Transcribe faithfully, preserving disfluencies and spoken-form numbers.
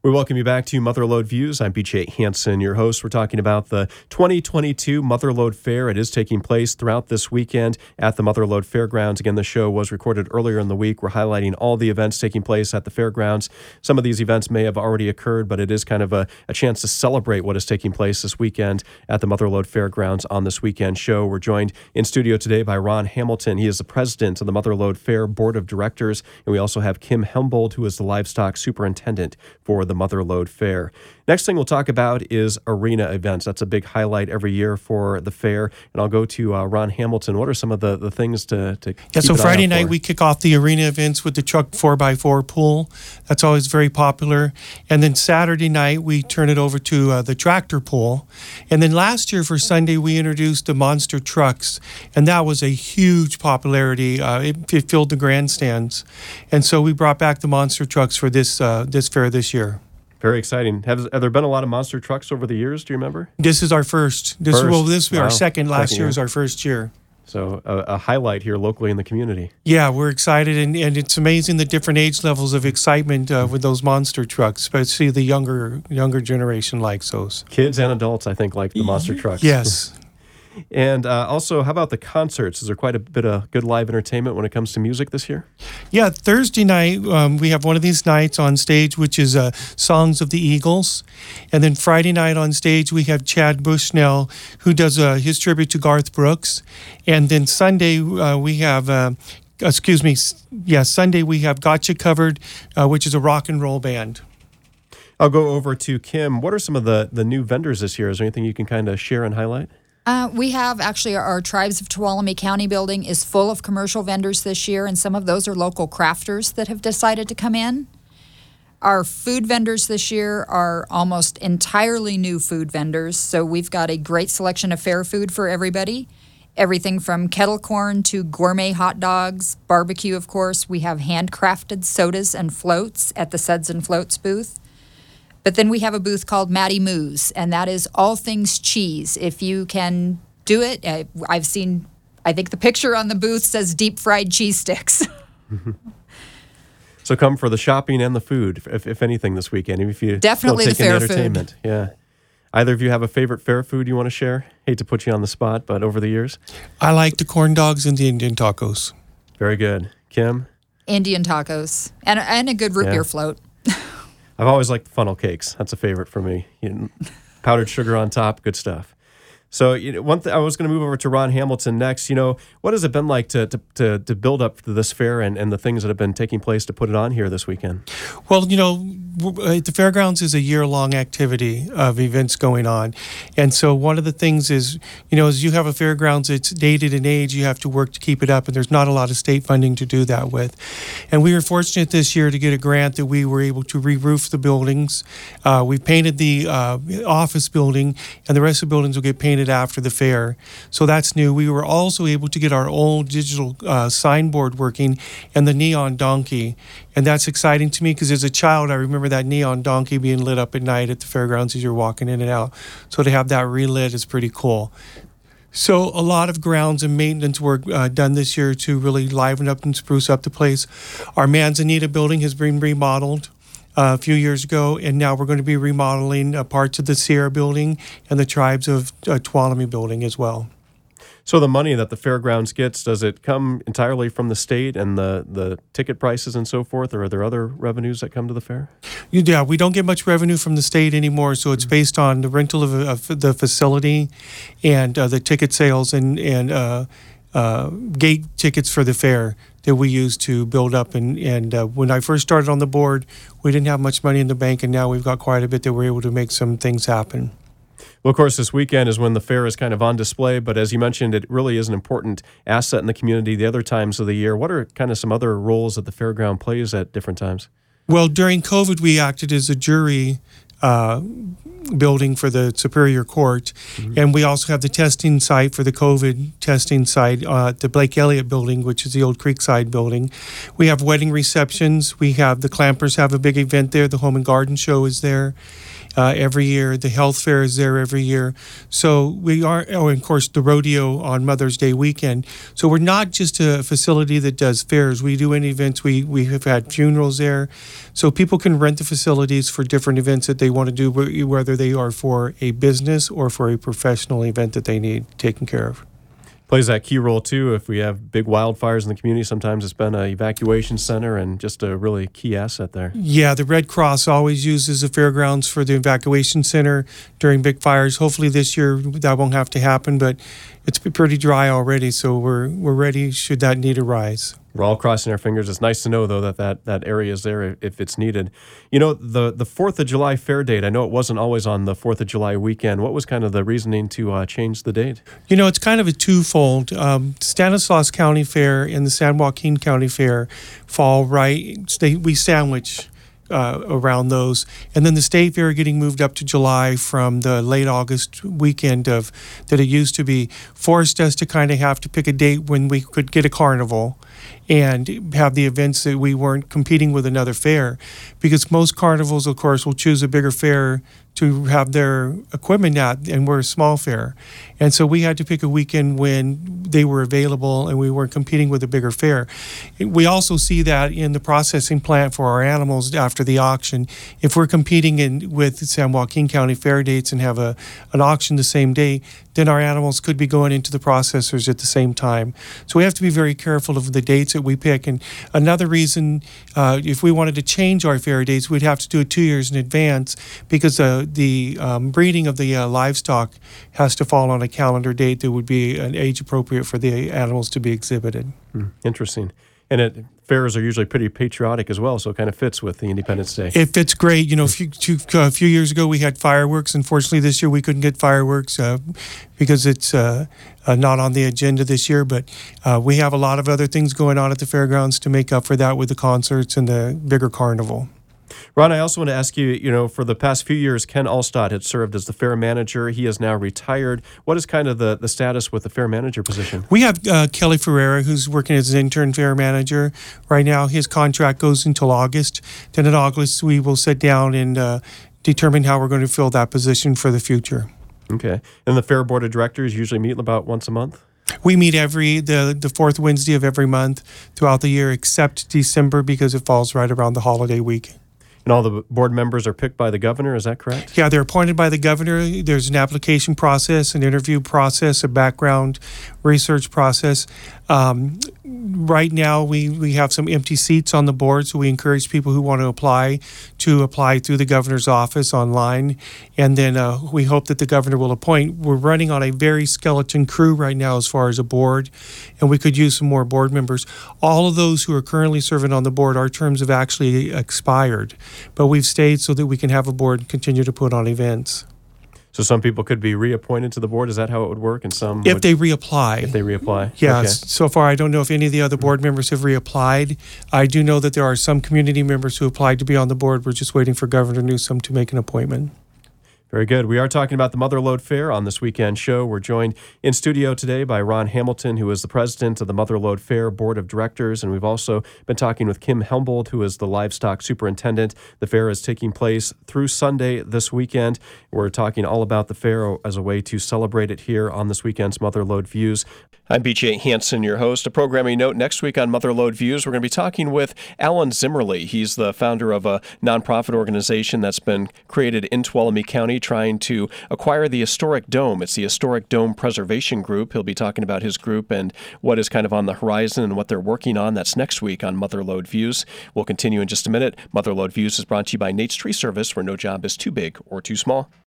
We welcome you back to Motherlode Views. I'm B J Hansen, your host. We're talking about the twenty twenty-two Motherlode Fair. It is taking place throughout this weekend at the Motherlode Fairgrounds. Again, the show was recorded earlier in the week. We're highlighting all the events taking place at the fairgrounds. Some of these events may have already occurred, but it is kind of a, a chance to celebrate what is taking place this weekend at the Motherlode Fairgrounds on this weekend show. We're joined in studio today by Ron Hamilton. He is the president of the Motherlode Fair Board of Directors, and we also have Kim Hembold, who is the livestock superintendent for the Motherlode Fair. Next thing we'll talk about is arena events. That's a big highlight every year for the fair. And I'll go to uh, Ron Hamilton. What are some of the, the things to, to Yeah, so Friday night we kick off the arena events with the truck four by four pool. That's always very popular. And then Saturday night we turn it over to uh, the tractor pool. And then last year for Sunday we introduced the monster trucks. And that was a huge popularity. Uh, it, it filled the grandstands. And so we brought back the monster trucks for this uh, this fair this year. Very exciting. Have, have there been a lot of monster trucks over the years? Do you remember? This is our first. This first. Well, this will be wow. our second. Last second year year was our first year. So a, a highlight here locally in the community. Yeah, we're excited, and, and it's amazing the different age levels of excitement uh, with those monster trucks, especially the younger younger generation likes those. Kids and adults, I think, like the monster trucks. Yes. And uh, also, how about the concerts? Is there quite a bit of good live entertainment when it comes to music this year? Yeah, Thursday night, um, we have one of these nights on stage, which is uh, Songs of the Eagles. And then Friday night on stage, we have Chad Bushnell, who does uh, his tribute to Garth Brooks. And then Sunday, uh, we have... Uh, excuse me, yeah, Sunday we have Gotcha Covered, uh, which is a rock and roll band. I'll go over to Kim. What are some of the, the new vendors this year? Is there anything you can kind of share and highlight? Uh, we have actually our Tribes of Tuolumne County building is full of commercial vendors this year, and some of those are local crafters that have decided to come in. Our food vendors this year are almost entirely new food vendors, so we've got a great selection of fair food for everybody. Everything from kettle corn to gourmet hot dogs, barbecue, of course. We have handcrafted sodas and floats at the Suds and Floats booth. But then we have a booth called Matty Moo's, and that is all things cheese. If you can do it, uh, I've seen, I think the picture on the booth says deep fried cheese sticks. So come for the shopping and the food, if, if anything, this weekend. If you Definitely don't take the fair in the entertainment. food. Yeah. Either of you have a favorite fair food you want to share? Hate to put you on the spot, but over the years? I like the corn dogs and the Indian tacos. Very good. Kim? Indian tacos and, and a good root Yeah. beer float. I've always liked funnel cakes. That's a favorite for me. You know, powdered sugar on top, good stuff. So you know, one thing I was going to move over to Ron Hamilton next. You know, what has it been like to to to, to build up to this fair and, and the things that have been taking place to put it on here this weekend? Well, you know, the fairgrounds is a year-long activity of events going on. And so one of the things is, you know, as you have a fairgrounds, it's dated in age, you have to work to keep it up, and there's not a lot of state funding to do that with. And we were fortunate this year to get a grant that we were able to re-roof the buildings. Uh, we painted the uh, office building, and the rest of the buildings will get painted after the fair. So that's new. We were also able to get our old digital uh, signboard working and the neon donkey. And that's exciting to me because as a child, I remember that neon donkey being lit up at night at the fairgrounds as you're walking in and out. So to have that relit is pretty cool. So a lot of grounds and maintenance work uh, done this year to really liven up and spruce up the place. Our Manzanita building has been remodeled uh, a few years ago, and now we're going to be remodeling uh, parts of the Sierra building and the Tribes of uh, Tuolumne building as well. So the money that the fairgrounds gets, does it come entirely from the state and the, the ticket prices and so forth, or are there other revenues that come to the fair? Yeah, we don't get much revenue from the state anymore, so it's based on the rental of, of the facility and uh, the ticket sales and, and uh, uh, gate tickets for the fair that we use to build up. And, and uh, when I first started on the board, we didn't have much money in the bank, and now we've got quite a bit that we're able to make some things happen. Well, of course, this weekend is when the fair is kind of on display, but as you mentioned, it really is an important asset in the community the other times of the year. What are kind of some other roles that the fairground plays at different times? Well, during COVID, we acted as a jury uh, building for the Superior Court, mm-hmm. and we also have the testing site for the COVID testing site uh, at the Blake Elliott building, which is the old Creekside building. We have wedding receptions. We have the Clampers have a big event there. The Home and Garden Show is there. uh, every year. The health fair is there every year. So we are, oh, and of course, the rodeo on Mother's Day weekend. So we're not just a facility that does fairs. We do any events. We, we have had funerals there. So people can rent the facilities for different events that they want to do, whether they are for a business or for a professional event that they need taken care of. Plays that key role too. If we have big wildfires in the community, sometimes it's been an evacuation center and just a really key asset there. Yeah, the Red Cross always uses the fairgrounds for the evacuation center during big fires. Hopefully this year that won't have to happen, but it's pretty dry already, so we're we're ready should that need arise. We're all crossing our fingers. It's nice to know, though, that that, that area is there if it's needed. You know, the, the fourth of July fair date, I know it wasn't always on the fourth of July weekend. What was kind of the reasoning to uh, change the date? You know, it's kind of a twofold. Um, Stanislaus County Fair and the San Joaquin County Fair fall right. They, we sandwich Uh, around those, and then the state fair getting moved up to July from the late August weekend of that it used to be forced us to kind of have to pick a date when we could get a carnival and have the events that we weren't competing with another fair, because most carnivals, of course, will choose a bigger fair to have their equipment at, and we're a small fair. And so we had to pick a weekend when they were available and we weren't competing with a bigger fair. We also see that in the processing plant for our animals after the auction. If we're competing in with San Joaquin County fair dates and have a an auction the same day, then our animals could be going into the processors at the same time. So we have to be very careful of the dates that we pick. And another reason, uh, if we wanted to change our fair dates, we'd have to do it two years in advance, because uh, the um, breeding of the uh, livestock has to fall on a calendar date that would be an age appropriate for the animals to be exhibited. Hmm, interesting. And it, fairs are usually pretty patriotic as well, so it kind of fits with the Independence Day. It fits great. You know, a few, two, a few years ago we had fireworks. Unfortunately, this year we couldn't get fireworks uh, because it's uh, uh, not on the agenda this year. But uh, we have a lot of other things going on at the fairgrounds to make up for that with the concerts and the bigger carnival. Ron, I also want to ask you, you know, for the past few years, Ken Allstott had served as the fair manager. He is now retired. What is kind of the, the status with the fair manager position? We have uh, Kelly Ferreira, who's working as an intern fair manager. Right now, his contract goes until August. Then in August, we will sit down and uh, determine how we're going to fill that position for the future. Okay. And the fair board of directors usually meet about once a month? We meet every the, the fourth Wednesday of every month throughout the year, except December, because it falls right around the holiday week. And all the board members are picked by the governor, is that correct? Yeah, they're appointed by the governor. There's an application process, an interview process, a background research process. Um, right now, we, we have some empty seats on the board, so we encourage people who want to apply to apply through the governor's office online. And then uh, we hope that the governor will appoint. We're running on a very skeleton crew right now as far as a board, and we could use some more board members. All of those who are currently serving on the board, our terms have actually expired, but we've stayed so that we can have a board continue to put on events. So some people could be reappointed to the board. Is that how it would work? And some if would, they reapply. If they reapply. Yeah. Okay. So far, I don't know if any of the other board members have reapplied. I do know that there are some community members who applied to be on the board. We're just waiting for Governor Newsom to make an appointment. Very good. We are talking about the Mother Lode Fair on this weekend show. We're joined in studio today by Ron Hamilton, who is the president of the Mother Lode Fair Board of Directors. And we've also been talking with Kim Helmbold, who is the livestock superintendent. The fair is taking place through Sunday this weekend. We're talking all about the fair as a way to celebrate it here on this weekend's Mother Lode Views. I'm B J Hansen, your host. A programming note, next week on Mother Lode Views, we're going to be talking with Alan Zimmerly. He's the founder of a nonprofit organization that's been created in Tuolumne County trying to acquire the Historic Dome. It's the Historic Dome Preservation Group. He'll be talking about his group and what is kind of on the horizon and what they're working on. That's next week on Mother Lode Views. We'll continue in just a minute. Mother Lode Views is brought to you by Nate's Tree Service, where no job is too big or too small.